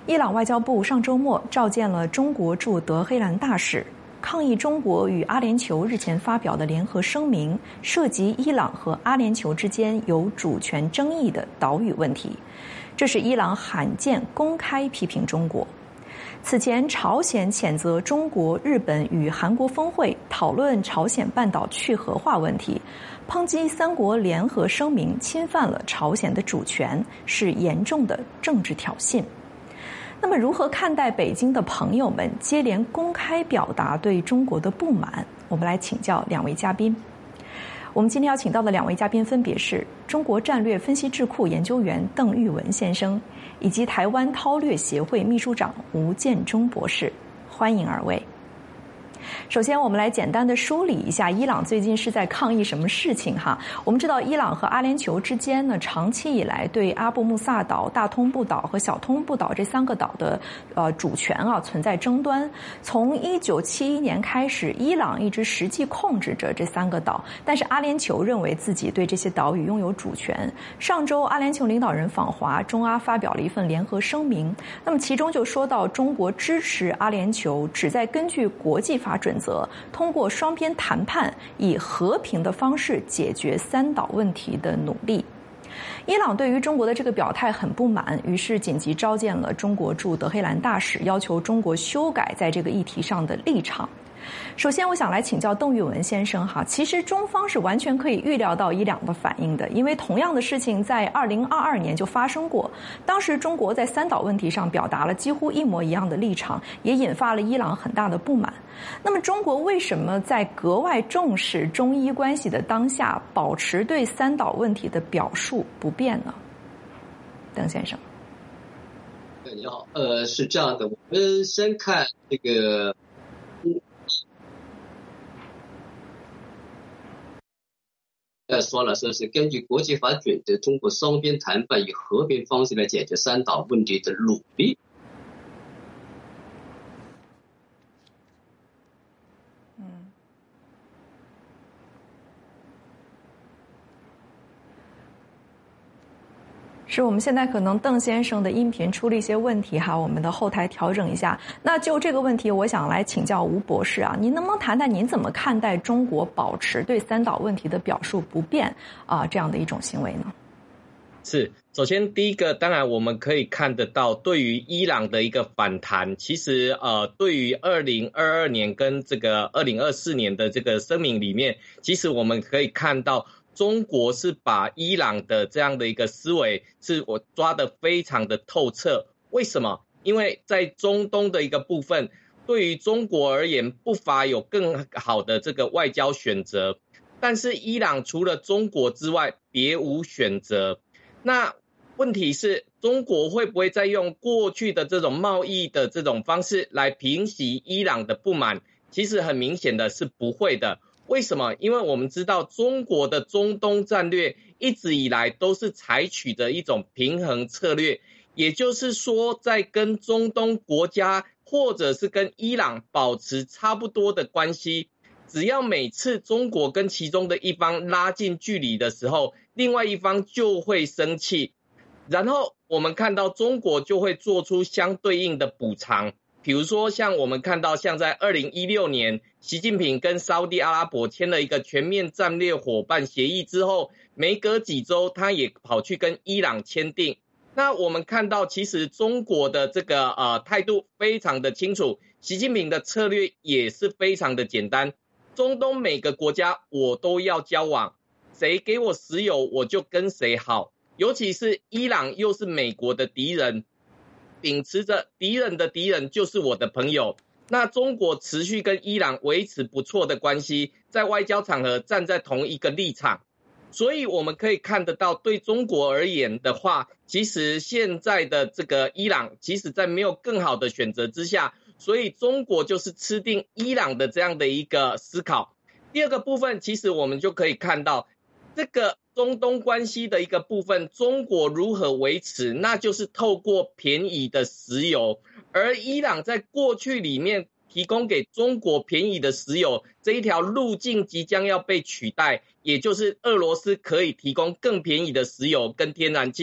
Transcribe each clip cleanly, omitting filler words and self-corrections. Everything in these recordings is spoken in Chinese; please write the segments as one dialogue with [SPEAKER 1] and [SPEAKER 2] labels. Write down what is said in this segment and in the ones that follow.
[SPEAKER 1] 伊朗外交部上周末召见了中国驻德黑兰大使，抗议中国与阿联酋日前发表的联合声明涉及伊朗和阿联酋之间有主权争议的岛屿问题。这是伊朗罕见公开批评中国。此前，朝鲜谴责中国、日本与韩国峰会讨论朝鲜半岛去核化问题，抨击三国联合声明侵犯了朝鲜的主权，是严重的政治挑衅。那么，如何看待北京的朋友们接连公开表达对中国的不满？我们来请教两位嘉宾。我们今天要请到的两位嘉宾分别是中国战略分析智库研究员邓玉文先生，以及台湾韬略协会秘书长吴建中博士。欢迎二位。首先，我们来简单的梳理一下伊朗最近是在抗议什么事情哈。我们知道，伊朗和阿联酋之间呢，长期以来对阿布穆萨岛、大通布岛和小通布岛这三个岛的主权存在争端。从1971年开始，伊朗一直实际控制着这三个岛，但是阿联酋认为自己对这些岛屿拥有主权。上周，阿联酋领导人访华，中阿发表了一份联合声明，那么其中就说到中国支持阿联酋旨在根据国际法准则，通过双边谈判以和平的方式解决三岛问题的努力。伊朗对于中国的这个表态很不满，于是紧急召见了中国驻德黑兰大使，要求中国修改在这个议题上的立场。首先，我想来请教邓玉文先生哈，其实中方是完全可以预料到伊朗的反应的，因为同样的事情在2022年就发生过，当时中国在三岛问题上表达了几乎一模一样的立场，也引发了伊朗很大的不满。那么，中国为什么在格外重视中伊关系的当下，保持对三岛问题的表述不变呢？邓先生。
[SPEAKER 2] 你好，是这样的，我们先看这个。说了，说是根据国际法准则，中国双边谈判以和平方式来解决三岛问题的努力。
[SPEAKER 1] 是我们现在可能邓先生的音频出了一些问题哈，我们的后台调整一下。那就这个问题，我想来请教吴博士啊，您能不能谈谈您怎么看待中国保持对三岛问题的表述不变这样的一种行为呢？
[SPEAKER 3] 是，首先第一个，当然我们可以看得到，对于伊朗的一个反弹，其实对于2022年跟这个2024年的这个声明里面，其实我们可以看到。中国是把伊朗的这样的一个思维是我抓得非常的透彻。为什么？因为在中东的一个部分，对于中国而言不乏有更好的这个外交选择，但是伊朗除了中国之外别无选择。那问题是中国会不会再用过去的这种贸易的这种方式来平息伊朗的不满？其实很明显的是不会的。为什么？因为我们知道中国的中东战略一直以来都是采取的一种平衡策略，也就是说在跟中东国家或者是跟伊朗保持差不多的关系，只要每次中国跟其中的一方拉近距离的时候，另外一方就会生气，然后我们看到中国就会做出相对应的补偿。比如说像我们看到像在2016年习近平跟沙特阿拉伯签了一个全面战略伙伴协议之后，没隔几周他也跑去跟伊朗签订。那我们看到其实中国的这个态度非常的清楚，习近平的策略也是非常的简单，中东每个国家我都要交往，谁给我石油我就跟谁好，尤其是伊朗又是美国的敌人，秉持着敌人的敌人就是我的朋友，那中国持续跟伊朗维持不错的关系，在外交场合站在同一个立场，所以我们可以看得到，对中国而言的话，其实现在的这个伊朗，其实在没有更好的选择之下，所以中国就是吃定伊朗的这样的一个思考。第二个部分，其实我们就可以看到，这个中东关系的一个部分，中国如何维持，那就是透过便宜的石油，而伊朗在过去里面提供给中国便宜的石油这一条路径即将要被取代，也就是俄罗斯可以提供更便宜的石油跟天然气。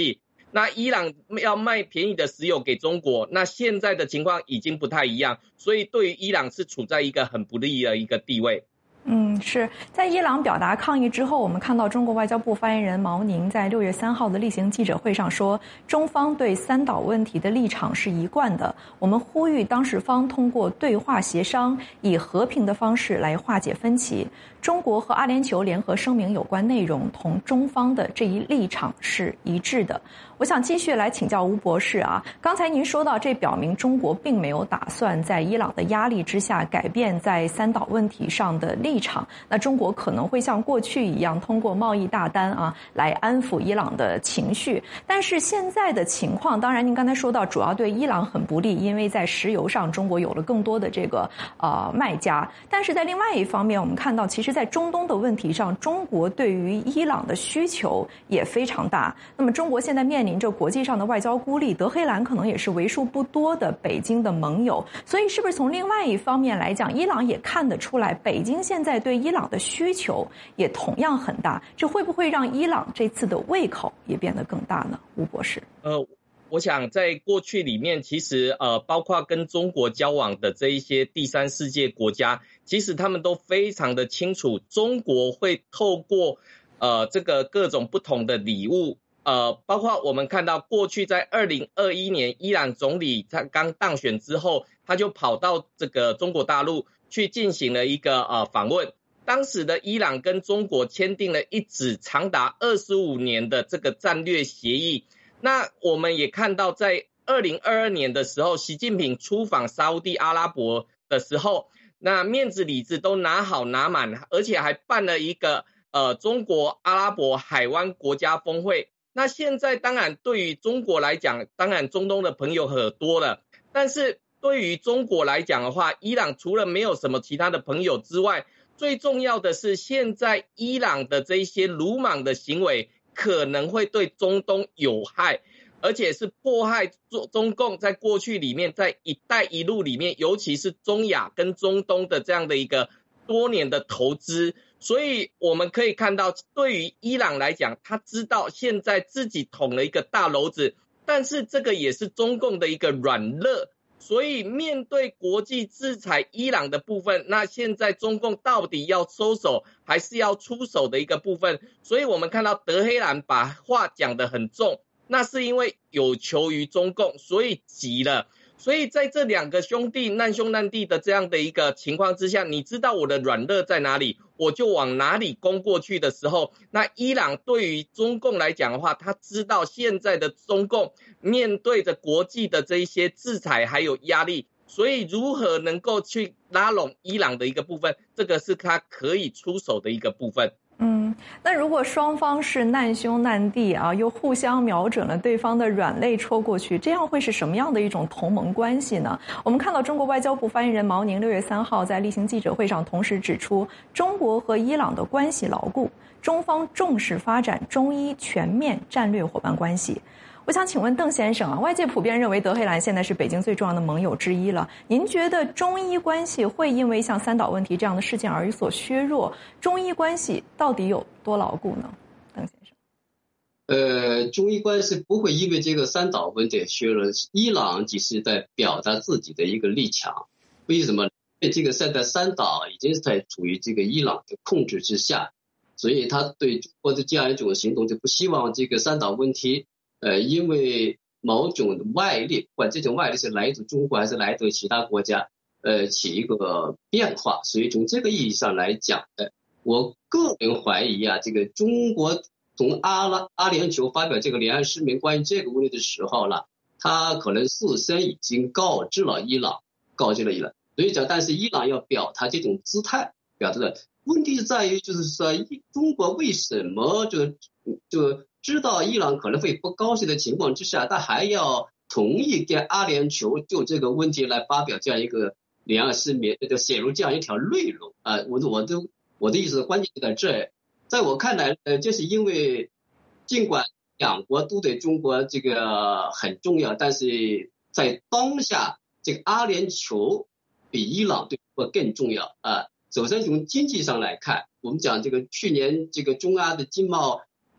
[SPEAKER 3] 那伊朗要卖便宜的石油给中国，那现在的情况已经不太一样，所以对于伊朗是处在一个很不利的一个地位。
[SPEAKER 1] 是在伊朗表达抗议之后，我们看到中国外交部发言人毛宁在6月3号的例行记者会上说，中方对三岛问题的立场是一贯的，我们呼吁当事方通过对话协商，以和平的方式来化解分歧。中国和阿联酋联合声明有关内容同中方的这一立场是一致的。我想继续来请教吴博士啊，刚才您说到，这表明中国并没有打算在伊朗的压力之下改变在三岛问题上的立场。那中国可能会像过去一样，通过贸易大单来安抚伊朗的情绪。但是现在的情况，当然您刚才说到，主要对伊朗很不利，因为在石油上中国有了更多的这个卖家。但是在另外一方面，我们看到，其实在中东的问题上，中国对于伊朗的需求也非常大。那么中国现在面临着国际上的外交孤立，德黑兰可能也是为数不多的北京的盟友。所以是不是从另外一方面来讲，伊朗也看得出来，北京现在对伊朗的需求也同样很大，这会不会让伊朗这次的胃口也变得更大呢？吴博士。
[SPEAKER 3] 我想在过去里面，其实包括跟中国交往的这一些第三世界国家，其实他们都非常的清楚，中国会透过这个各种不同的礼物，包括我们看到过去在2021年伊朗总理他刚当选之后，他就跑到这个中国大陆去进行了一个访问。当时的伊朗跟中国签订了一纸长达25年的这个战略协议。那我们也看到，在2022年的时候，习近平出访沙烏地阿拉伯的时候，那面子里子都拿好拿满，而且还办了一个中国阿拉伯海湾国家峰会。那现在当然对于中国来讲，当然中东的朋友很多了，但是对于中国来讲的话，伊朗除了没有什么其他的朋友之外，最重要的是现在伊朗的这一些鲁莽的行为可能会对中东有害，而且是迫害中共在过去里面，在一带一路里面，尤其是中亚跟中东的这样的一个多年的投资。所以我们可以看到，对于伊朗来讲，他知道现在自己捅了一个大篓子，但是这个也是中共的一个软肋。所以面对国际制裁伊朗的部分，那现在中共到底要收手还是要出手的一个部分。所以我们看到德黑兰把话讲得很重，那是因为有求于中共，所以急了。所以在这两个兄弟难兄难弟的这样的一个情况之下，你知道我的软肋在哪里，我就往哪里攻过去的时候，那伊朗对于中共来讲的话，他知道现在的中共面对着国际的这一些制裁还有压力，所以如何能够去拉拢伊朗的一个部分，这个是他可以出手的一个部分。
[SPEAKER 1] 那如果双方是难兄难弟又互相瞄准了对方的软肋戳过去，这样会是什么样的一种同盟关系呢？我们看到中国外交部发言人毛宁6月3号在例行记者会上同时指出，中国和伊朗的关系牢固，中方重视发展中伊全面战略伙伴关系。我想请问邓先生外界普遍认为德黑兰现在是北京最重要的盟友之一了。您觉得中伊关系会因为像三岛问题这样的事件而有所削弱？中伊关系到底有多牢固呢？邓先
[SPEAKER 2] 生，中伊关系不会因为这个三岛问题削弱。伊朗只是在表达自己的一个立场。为什么？因为这个现在三岛已经在处于这个伊朗的控制之下，所以他对中国的这样一种行动就不希望这个三岛问题因为某种外力，不管这种外力是来自中国还是来自其他国家，起一个变化。所以从这个意义上来讲，我个人怀疑这个中国从阿联酋发表这个联合声明关于这个问题的时候了，他可能事先已经告知了伊朗。所以讲，但是伊朗要表达这种姿态，表达的问题在于，就是说中国为什么就知道伊朗可能会不高兴的情况之下，他还要同意跟阿联酋就这个问题来发表这样一个联合声明，就写入这样一条内容我的意思关键就在这。在我看来，就是因为尽管两国都对中国这个很重要，但是在当下这个阿联酋比伊朗对中国更重要首先从经济上来看，我们讲这个去年这个中阿的经贸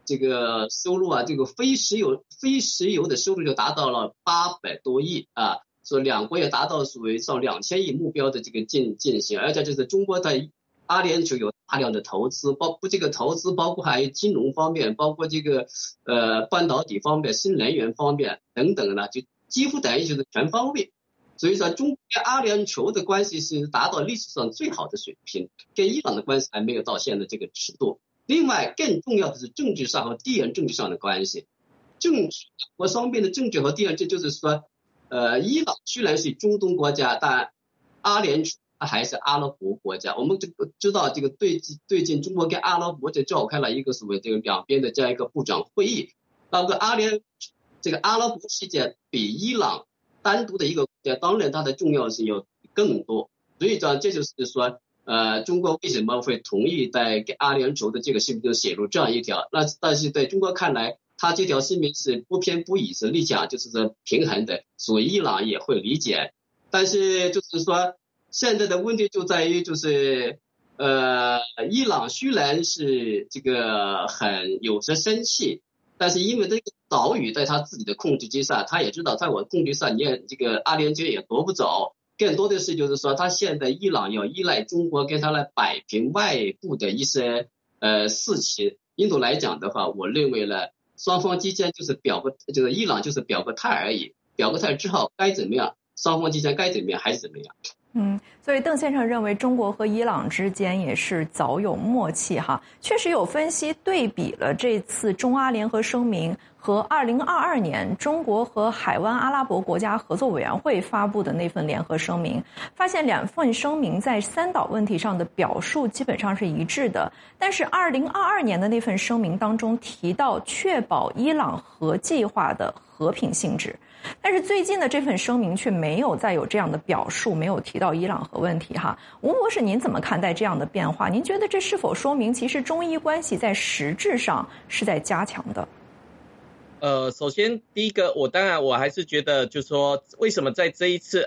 [SPEAKER 2] 这个收入啊，这个非石油的收入就达到了800多亿啊，说两国也达到属于上2000亿目标的这个进行，而且就是中国在阿联酋有大量的投资，包括这个投资包括还有金融方面，包括这个半导体方面、新能源方面等等呢，就几乎等于就是全方位。所以说，中国跟阿联酋的关系是达到历史上最好的水平，跟伊朗的关系还没有到现在这个尺度。另外，更重要的是政治上和地缘政治上的关系。两国双边的政治和地缘政治，就是说，伊朗虽然是中东国家，但阿联酋它还是阿拉伯国家。我们这个知道，这个最近中国跟阿拉伯就召开了一个所谓这个两边的这样一个部长会议，包括这个阿拉伯世界比伊朗单独的一个国家，当然它的重要性要更多。所以说，这就是说。中国为什么会同意在给阿联酋的这个声明中写入这样一条？但是在中国看来，他这条声明是不偏不倚，是立场就是说平衡的，所以伊朗也会理解。但是就是说，现在的问题就在于就是伊朗虽然是这个很有些生气，但是因为这个岛屿在他自己的控制之下，他也知道在我控制上，你也这个阿联酋也夺不走。更多的是就是说，他现在伊朗要依赖中国跟他来摆平外部的一些事情。印度来讲的话，我认为呢，双方之间就是这个伊朗就是表个态而已，表个态之后该怎么样，双方之间该怎么样还是怎么样。
[SPEAKER 1] 所以邓先生认为中国和伊朗之间也是早有默契哈。确实有分析对比了这次中阿联合声明和2022年中国和海湾阿拉伯国家合作委员会发布的那份联合声明，发现两份声明在三岛问题上的表述基本上是一致的，但是2022年的那份声明当中提到确保伊朗核计划的和平性质。但是最近的这份声明却没有再有这样的表述，没有提到伊朗核问题哈。吴博士，您怎么看待这样的变化？您觉得这是否说明其实中伊关系在实质上是在加强的？
[SPEAKER 3] 首先第一个，我还是觉得，就是说，为什么在这一次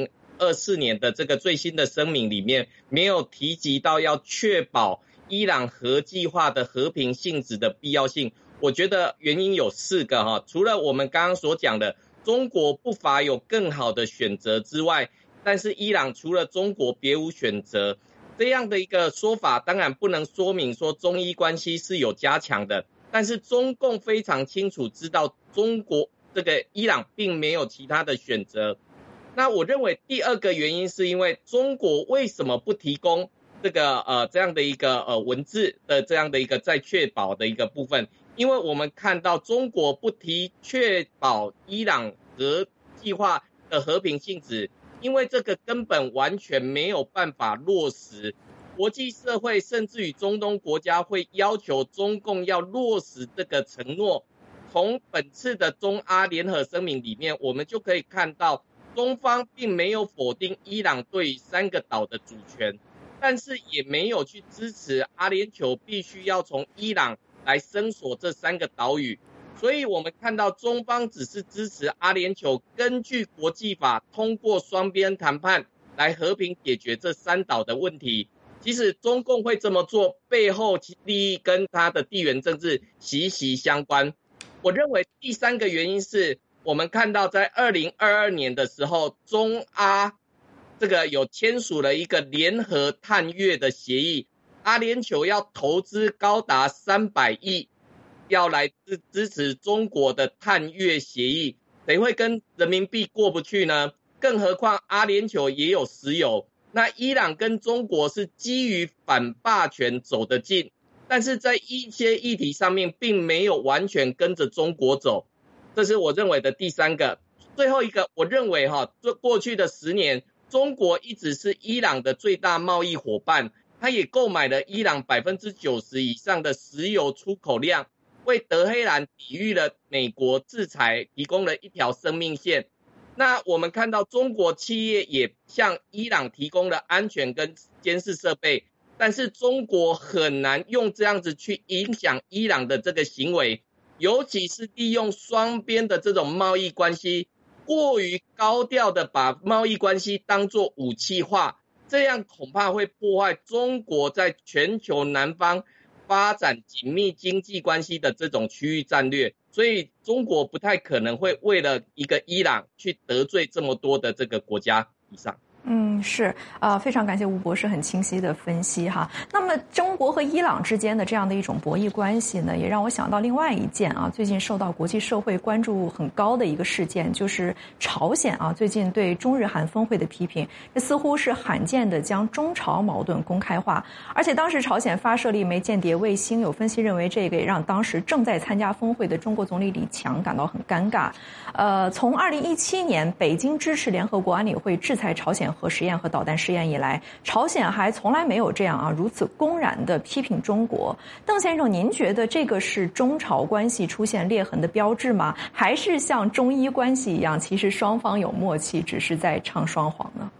[SPEAKER 3] 2024年的这个最新的声明里面，没有提及到要确保伊朗核计划的和平性质的必要性？我觉得原因有4个哈，除了我们刚刚所讲的中国不乏有更好的选择之外，但是伊朗除了中国别无选择，这样的一个说法当然不能说明说中伊关系是有加强的，但是中共非常清楚知道伊朗并没有其他的选择。那我认为第2个原因是因为中国为什么不提供这样的一个文字的这样的一个再确保的一个部分？因为我们看到中国不提确保伊朗核计划的和平性质，因为这个根本完全没有办法落实。国际社会甚至于中东国家会要求中共要落实这个承诺。从本次的中阿联合声明里面，我们就可以看到中方并没有否定伊朗对于3个岛的主权，但是也没有去支持阿联酋必须要从伊朗来伸索这3个岛屿。所以我们看到中方只是支持阿联酋根据国际法通过双边谈判来和平解决这3岛的问题。即使中共会这么做，背后利益跟它的地缘政治息息相关。我认为第3个原因是我们看到在2022年的时候，中阿这个有签署了一个联合探月的协议，阿联酋要投资高达300亿要来支持中国的探月协议，谁会跟人民币过不去呢？更何况阿联酋也有石油，那伊朗跟中国是基于反霸权走得近，但是在一些议题上面并没有完全跟着中国走，这是我认为的第3个。最后一个，我认为过去的10年，中国一直是伊朗的最大贸易伙伴，他也购买了伊朗90%以上的石油出口量，为德黑兰抵御了美国制裁提供了一条生命线。那我们看到中国企业也向伊朗提供了安全跟监视设备，但是中国很难用这样子去影响伊朗的这个行为，尤其是利用双边的这种贸易关系，过于高调的把贸易关系当作武器化，这样恐怕会破坏中国在全球南方发展紧密经济关系的这种区域战略，所以中国不太可能会为了一个伊朗去得罪这么多的这个国家以上。
[SPEAKER 1] 是非常感谢吴博士很清晰的分析哈。那么中国和伊朗之间的这样的一种博弈关系呢，也让我想到另外一件最近受到国际社会关注很高的一个事件，就是朝鲜最近对中日韩峰会的批评，这似乎是罕见的将中朝矛盾公开化。而且当时朝鲜发射了一枚间谍卫星，有分析认为这个也让当时正在参加峰会的中国总理李强感到很尴尬。从2017年北京支持联合国安理会制裁朝鲜核试验和导弹试验以来，朝鲜还从来没有这样如此公然的批评中国。邓先生，您觉得这个是中朝关系出现裂痕的标志吗？还是像中伊关系一样，其实双方有默契，只是在唱双簧呢？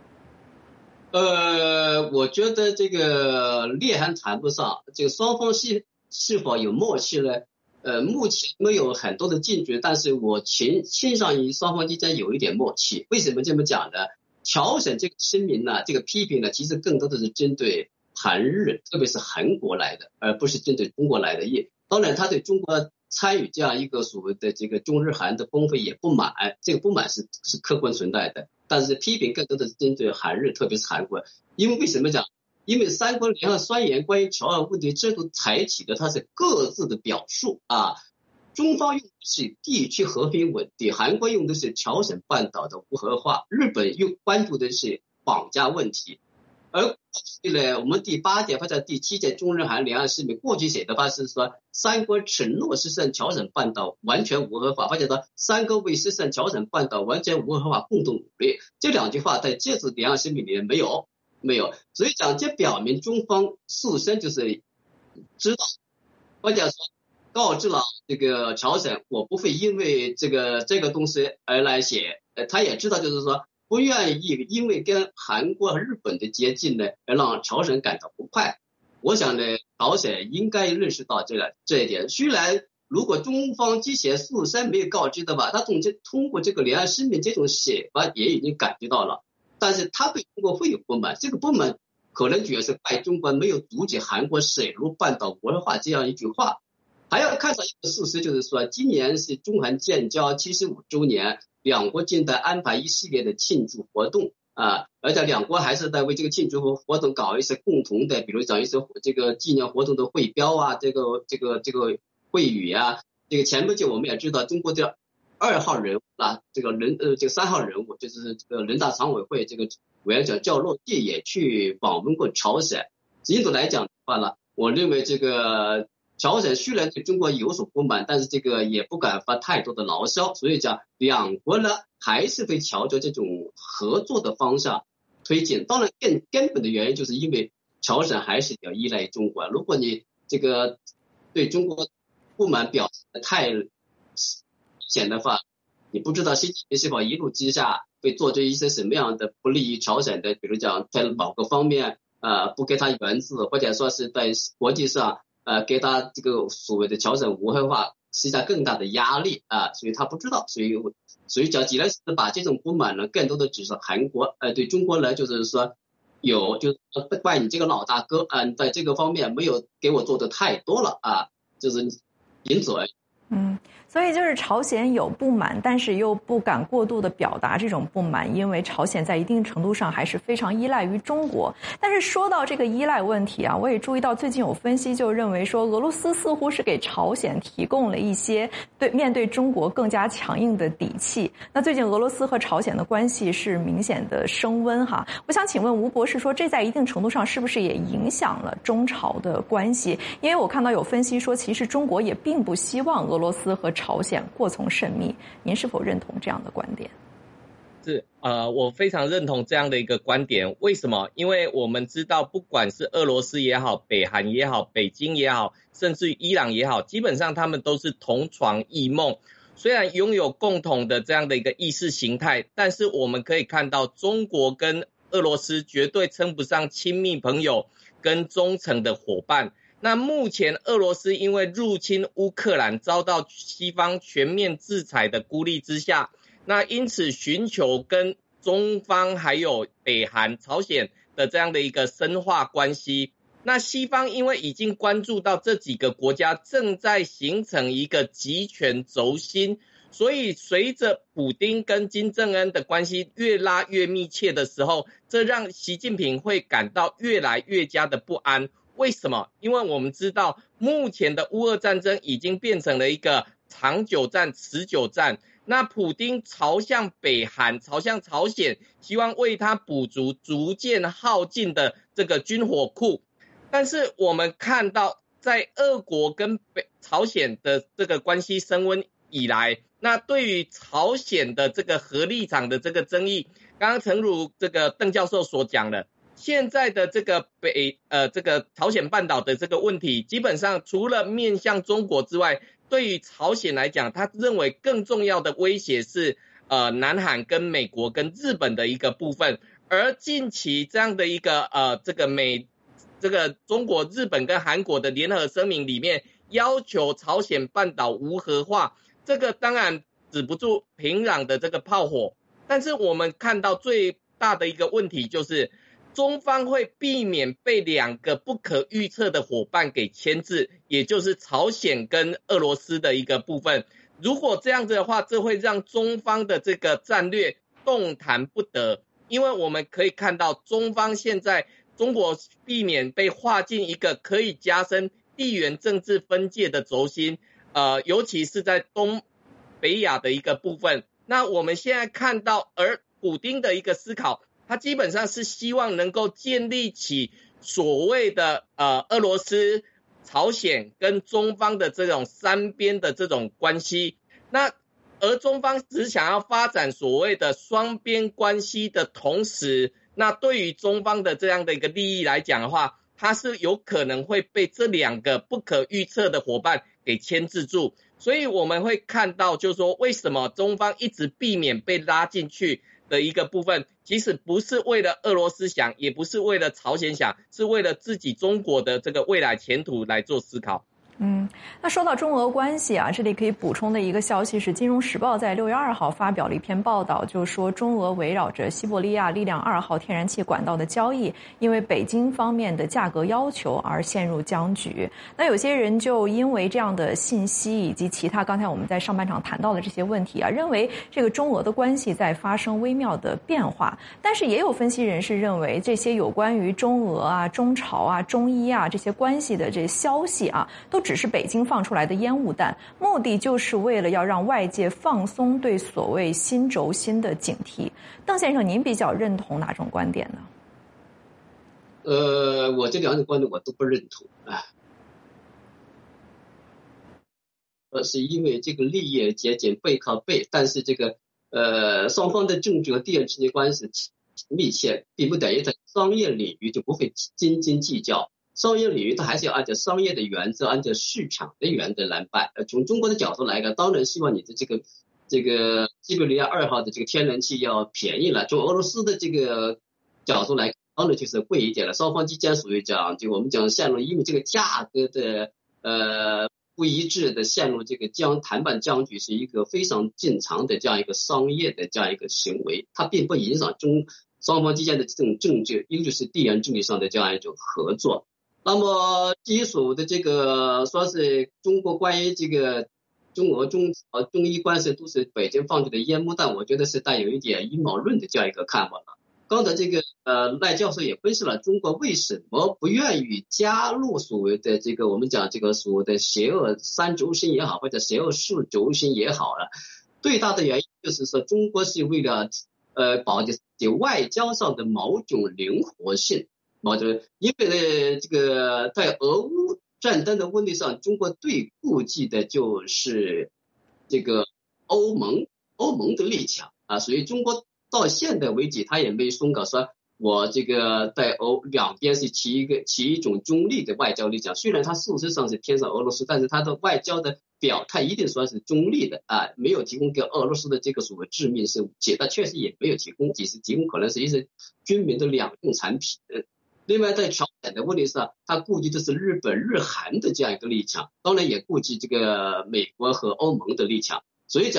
[SPEAKER 2] 我觉得这个裂痕谈不上，这个双方是否有默契呢？目前没有很多的进展，但是我倾向于双方之间有一点默契。为什么这么讲呢？朝鲜这个声明呢，这个批评呢，其实更多的是针对韩日，特别是韩国来的，而不是针对中国来的。当然，他对中国参与这样一个所谓的这个中日韩的峰会也不满，这个不满是客观存在的。但是批评更多的是针对韩日，特别是韩国。因为为什么讲？因为三国联合宣言关于朝鲜问题这都采取的它是各自的表述中方用的是地区和平稳定，韩国用的是朝鲜半岛的无核化，日本又关注的是绑架问题。而过去呢，我们第8届或者第7届中日韩两岸声明过去写的话是说，三国承诺实现朝鲜半岛完全无核化，或者说三国为实现朝鲜半岛完全无核化共同努力。这两句话在这次两岸声明里面没有，所以讲这表明中方事先就是知道，或者说告知了这个朝鲜，我不会因为这个东西而来写，他也知道就是说不愿意因为跟韩国和日本的接近呢，而让朝鲜感到不快。我想呢，朝鲜应该认识到这一点。虽然如果中方之前事先没有告知的话，他通过这个两岸声明这种写法也已经感觉到了，但是他对中国会有不满，这个不满可能主要是怪中国没有阻止韩国水陆半岛无核化这样一句话。还要看到一个事实，就是说今年是中韩建交75周年，两国正在安排一系列的庆祝活动而且两国还是在为这个庆祝活动搞一些共同的，比如讲一些这个纪念活动的汇标这个会语这个前不久我们也知道中国的2号人物这个3号人物就是这个人大常委会这个委员长赵乐际也去访问过朝鲜。因此来讲的话呢，我认为这个朝鲜虽然对中国有所不满，但是这个也不敢发太多的牢骚，所以讲两国呢还是会朝着这种合作的方向推进。当然根本的原因就是因为朝鲜还是要依赖中国，如果你这个对中国不满表现的太明显的话，你不知道习近平是否一怒之下会做出一些什么样的不利于朝鲜的，比如讲在某个方面不给他援助，或者说是在国际上给他这个所谓的朝鲜无核化施加更大的压力所以他不知道，所以讲既然是把这种不满呢，更多的只是韩国对中国呢，就是说就是怪你这个老大哥在这个方面没有给我做的太多了就是因此而已。
[SPEAKER 1] 所以就是朝鲜有不满，但是又不敢过度的表达这种不满，因为朝鲜在一定程度上还是非常依赖于中国。但是说到这个依赖问题我也注意到最近有分析就认为说，俄罗斯似乎是给朝鲜提供了一些面对中国更加强硬的底气。那最近俄罗斯和朝鲜的关系是明显的升温我想请问吴博士说，这在一定程度上是不是也影响了中朝的关系？因为我看到有分析说，其实中国也并不希望俄罗斯和朝鲜过从甚密，您是否认同这样的观点？
[SPEAKER 3] 是我非常认同这样的一个观点。为什么？因为我们知道，不管是俄罗斯也好，北韩也好，北京也好，甚至于伊朗也好，基本上他们都是同床异梦。虽然拥有共同的这样的一个意识形态，但是我们可以看到，中国跟俄罗斯绝对称不上亲密朋友跟忠诚的伙伴。那目前俄罗斯因为入侵乌克兰遭到西方全面制裁的孤立之下，那因此寻求跟中方还有北韩、朝鲜的这样的一个深化关系。 那西方因为已经关注到这几个国家正在形成一个集权轴心，所以随着普丁跟金正恩的关系越拉越密切的时候，这让习近平会感到越来越加的不安。为什么？因为我们知道目前的乌俄战争已经变成了一个长久战、持久战。那普丁朝向北韩、朝向朝鲜，希望为他补足逐渐耗尽的这个军火库。但是我们看到，在俄国跟朝鲜的这个关系升温以来，那对于朝鲜的这个核立场的这个争议，刚刚诚如这个邓教授所讲的，现在的这个这个朝鲜半岛的这个问题，基本上除了面向中国之外，对于朝鲜来讲，他认为更重要的威胁是南韩跟美国跟日本的一个部分，而近期这样的一个这个中国、日本跟韩国的联合声明里面，要求朝鲜半岛无核化，这个当然止不住平壤的这个炮火，但是我们看到最大的一个问题就是，中方会避免被两个不可预测的伙伴给牵制，也就是朝鲜跟俄罗斯的一个部分。如果这样子的话，这会让中方的这个战略动弹不得，因为我们可以看到中方现在中国避免被划进一个可以加深地缘政治分界的轴心，尤其是在东北亚的一个部分。那我们现在看到，而普丁的一个思考，他基本上是希望能够建立起所谓的俄罗斯、朝鲜跟中方的这种三边的这种关系。那而中方只想要发展所谓的双边关系的同时，那对于中方的这样的一个利益来讲的话，它是有可能会被这两个不可预测的伙伴给牵制住。所以我们会看到，就是说为什么中方一直避免被拉进去的一个部分，其实不是为了俄罗斯想，也不是为了朝鲜想，是为了自己中国的这个未来前途来做思考。
[SPEAKER 1] 那说到中俄关系啊，这里可以补充的一个消息是，《金融时报》在6月2号发表了一篇报道，就说中俄围绕着西伯利亚力量2号天然气管道的交易，因为北京方面的价格要求而陷入僵局。那有些人就因为这样的信息以及其他刚才我们在上半场谈到的这些问题啊，认为这个中俄的关系在发生微妙的变化。但是也有分析人士认为，这些有关于中俄啊、中朝啊、中伊啊这些关系的这些消息啊，都只是北京放出来的烟雾弹，目的就是为了要让外界放松对所谓新轴心的警惕。邓先生，您比较认同哪种观点呢？
[SPEAKER 2] 我这两种观点我都不认同啊。是因为这个利益接近背靠背，但是这个双方的政治和地缘之间关系密切，并不等于在商业领域就不会斤斤计较。商业领域它还是要按照商业的原则，按照市场的原则来办。从中国的角度来看，当然希望你的这个西伯利亚2号的这个天然气要便宜了。从俄罗斯的这个角度来看，当然就是贵一点了。双方之间属于讲，就我们讲陷入因为这个价格的不一致的陷入这个谈判僵局，是一个非常正常的这样一个商业的这样一个行为，它并不影响双方之间的这种政治，尤其是地缘政治上的这样一种合作。那么基础的这个说是中国关于这个中俄中伊关系都是北京放出的烟幕弹，我觉得是带有一点阴谋论的这样一个看法了。刚才这个赖教授也分析了中国为什么不愿意加入所谓的这个我们讲这个所谓的邪恶三轴心也好，或者邪恶四轴心也好了。最大的原因就是说，中国是为了保持外交上的某种灵活性。因为这个在俄乌战争的问题上，中国最顾忌的就是这个欧盟的立场啊，所以中国到现在为止，他也没松口，说我这个在两边是起一种中立的外交立场。虽然他事实上是偏向俄罗斯，但是他的外交的表态一定说是中立的啊，没有提供给俄罗斯的这个所谓致命是武器，他确实也没有提供，只是提供可能是一些军民的两用产品。另外在朝鲜的问题上，他顾及的是日本日韩的这样一个立场，当然也顾及这个美国和欧盟的立场。所以讲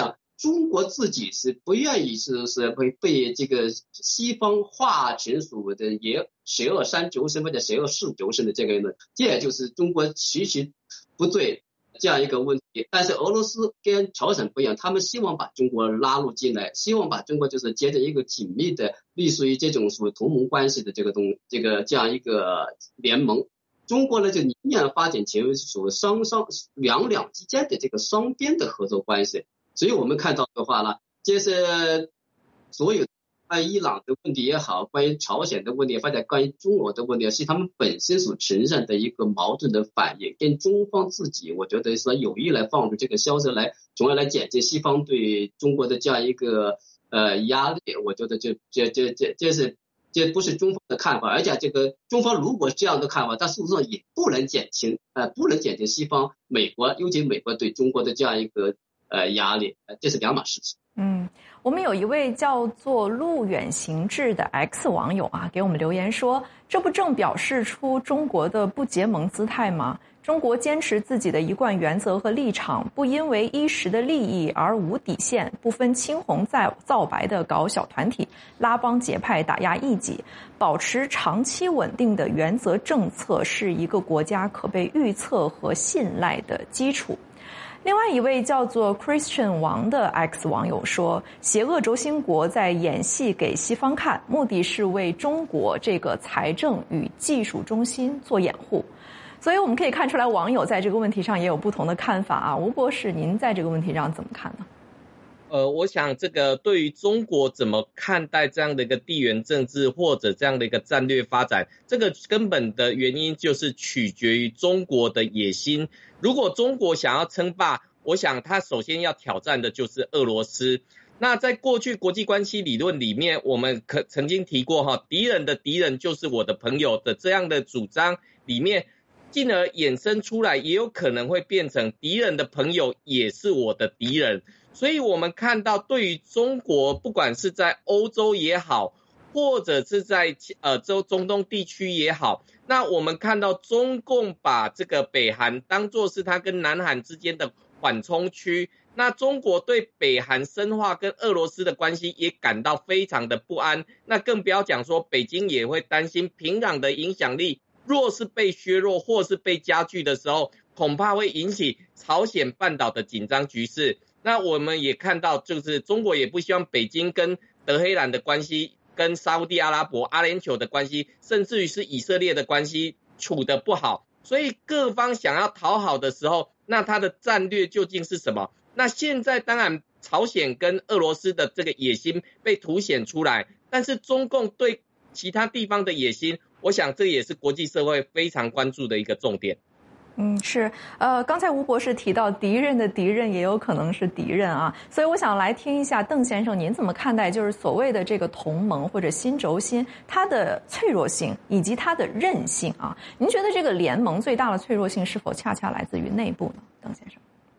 [SPEAKER 2] 中国自己是不愿意是会被这个西方划成所谓的12.3轴线或者12.4轴线的这个呢，这也就是中国其实不对这样一个问题。但是俄罗斯跟朝鲜不一样，他们希望把中国拉入进来，希望把中国就是结成一个紧密的隶属于这种所谓同盟关系的这样一个联盟。中国呢就宁愿发展成所谓两之间的这个双边的合作关系。所以我们看到的话呢，这是所有关于伊朗的问题也好，关于朝鲜的问题或者关于中俄的问题，是他们本身所呈现的一个矛盾的反应，跟中方自己我觉得是有意来放出这个消息来，从而来减轻西方对中国的这样一个压力。我觉得这不是中方的看法，而且这个中方如果这样的看法，但事实上也不能减轻西方美国，尤其美国对中国的这样一个压力，这是两码事情。
[SPEAKER 1] 我们有一位叫做路远行志的 X 网友啊，给我们留言说，这不正表示出中国的不结盟姿态吗？中国坚持自己的一贯原则和立场，不因为一时的利益而无底线，不分青红皂白的搞小团体，拉帮结派，打压异己，保持长期稳定的原则政策，是一个国家可被预测和信赖的基础。另外一位叫做 Christian 王的 X 网友说，邪恶轴心国在演戏给西方看，目的是为中国这个财政与技术中心做掩护。所以我们可以看出来，网友在这个问题上也有不同的看法啊。吴博士，您在这个问题上怎么看呢？
[SPEAKER 3] 我想这个对于中国怎么看待这样的一个地缘政治或者这样的一个战略发展，这个根本的原因就是取决于中国的野心。如果中国想要称霸，我想他首先要挑战的就是俄罗斯。那在过去国际关系理论里面，我们曾经提过敌人的敌人就是我的朋友的这样的主张里面，进而衍生出来也有可能会变成敌人的朋友也是我的敌人。所以我们看到对于中国，不管是在欧洲也好，或者是在中东地区也好，那我们看到中共把这个北韩当作是他跟南韩之间的缓冲区，那中国对北韩深化跟俄罗斯的关系也感到非常的不安，那更不要讲说北京也会担心平壤的影响力若是被削弱或是被加剧的时候，恐怕会引起朝鲜半岛的紧张局势。那我们也看到，就是中国也不希望北京跟德黑兰的关系，跟沙烏地阿拉伯、阿联酋的关系，甚至于是以色列的关系处得不好。所以各方想要讨好的时候，那他的战略究竟是什么？那现在当然朝鲜跟俄罗斯的这个野心被凸显出来，但是中共对其他地方的野心，我想这也是国际社会非常关注的一个重点。
[SPEAKER 1] 是，刚才吴博士提到敌人的敌人也有可能是敌人啊，所以我想来听一下邓先生您怎么看待就是所谓的这个同盟或者新轴心它的脆弱性以及它的韧性啊？您觉得这个联盟最大的脆弱性是否恰恰来自于内部呢？邓先生。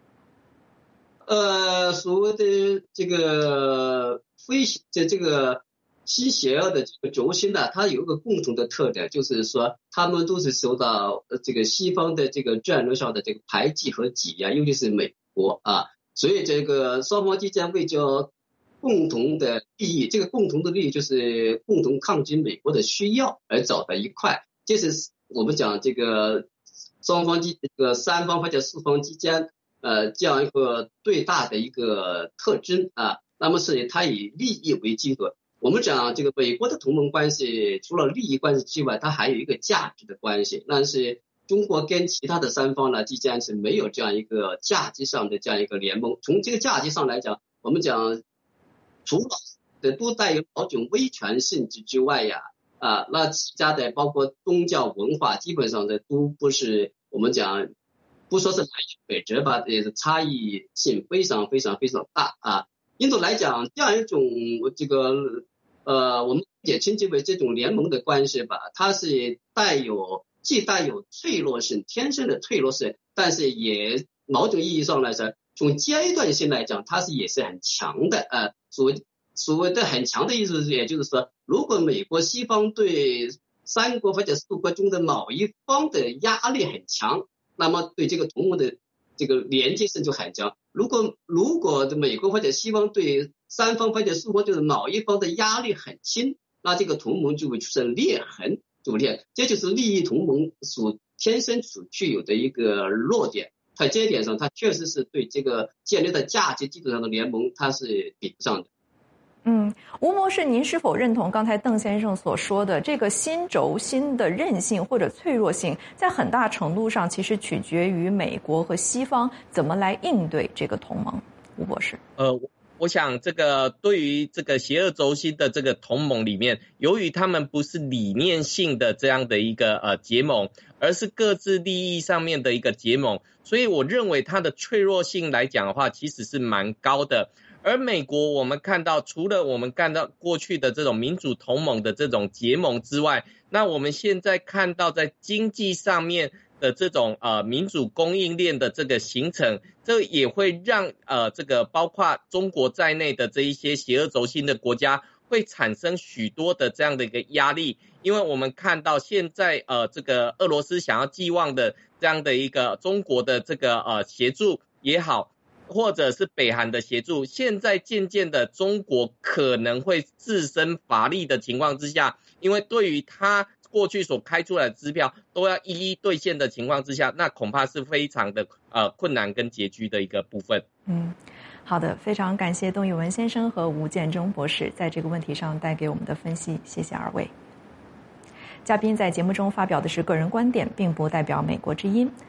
[SPEAKER 2] 所谓的这个这个新邪恶的这个轴心呢，它有一个共同的特点，就是说他们都是受到这个西方的这个战略上的这个排挤和挤压，尤其是美国啊，所以这个双方之间为着共同的利益，这个共同的利益就是共同抗击美国的需要而走在一块，这是我们讲这个双方这个三方或者四方之间这样一个最大的一个特征啊。那么是它以利益为基础。我们讲这个美国的同盟关系，除了利益关系之外，它还有一个价值的关系。但是中国跟其他的三方呢之间是没有这样一个价值上的这样一个联盟。从这个价值上来讲，我们讲除了都带有某种威权性质之外呀，那其他的包括宗教文化，基本上的都不是我们讲不说是南辕北辙吧，也是差异性非常非常非常大啊。因此来讲，这样一种这个我们也称之为这种联盟的关系吧，它是既带有脆弱性，天生的脆弱性，但是也某种意义上来说，从阶段性来讲，它也是很强的。所谓的很强的意思，也就是说，如果美国西方对三国或者四国中的某一方的压力很强，那么对这个同盟的这个连接性就很强。如果美国或者西方对三方或者四方就是某一方的压力很轻，那这个同盟就会出现裂痕，这就是利益同盟天生所具有的一个弱点。在这一点上，它确实是对这个建立在价值基础上的联盟，它是比不上的。
[SPEAKER 1] 吴博士，您是否认同刚才邓先生所说的，这个新轴心的韧性或者脆弱性，在很大程度上其实取决于美国和西方怎么来应对这个同盟？吴博士，
[SPEAKER 3] 我想这个对于这个邪恶轴心的这个同盟里面，由于他们不是理念性的这样的一个结盟，而是各自利益上面的一个结盟，所以我认为它的脆弱性来讲的话，其实是蛮高的。而美国我们看到，除了我们看到过去的这种民主同盟的这种结盟之外，那我们现在看到在经济上面的这种民主供应链的这个形成，这也会让这个包括中国在内的这一些邪恶轴心的国家会产生许多的这样的一个压力，因为我们看到现在这个俄罗斯想要寄望的这样的一个中国的这个协助也好，或者是北韩的协助，现在渐渐的中国可能会自身乏力的情况之下，因为对于他过去所开出来的支票都要一一兑现的情况之下，那恐怕是非常的困难跟拮据的一个部分。
[SPEAKER 1] 好的，非常感谢邓玉文先生和吴建中博士在这个问题上带给我们的分析，谢谢二位。嘉宾在节目中发表的是个人观点，并不代表美国之音。